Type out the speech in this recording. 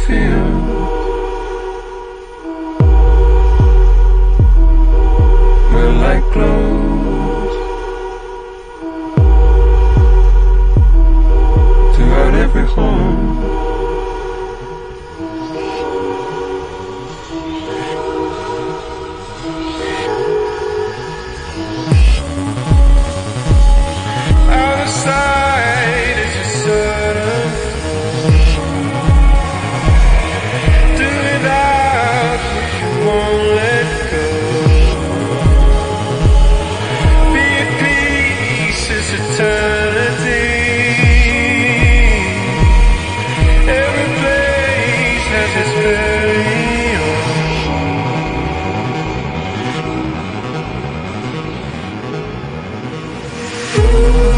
field. We're like clothes throughout every home. Out of sight is your sudden do without what you won't let go. Be at peace is eternity. Every place has its very own.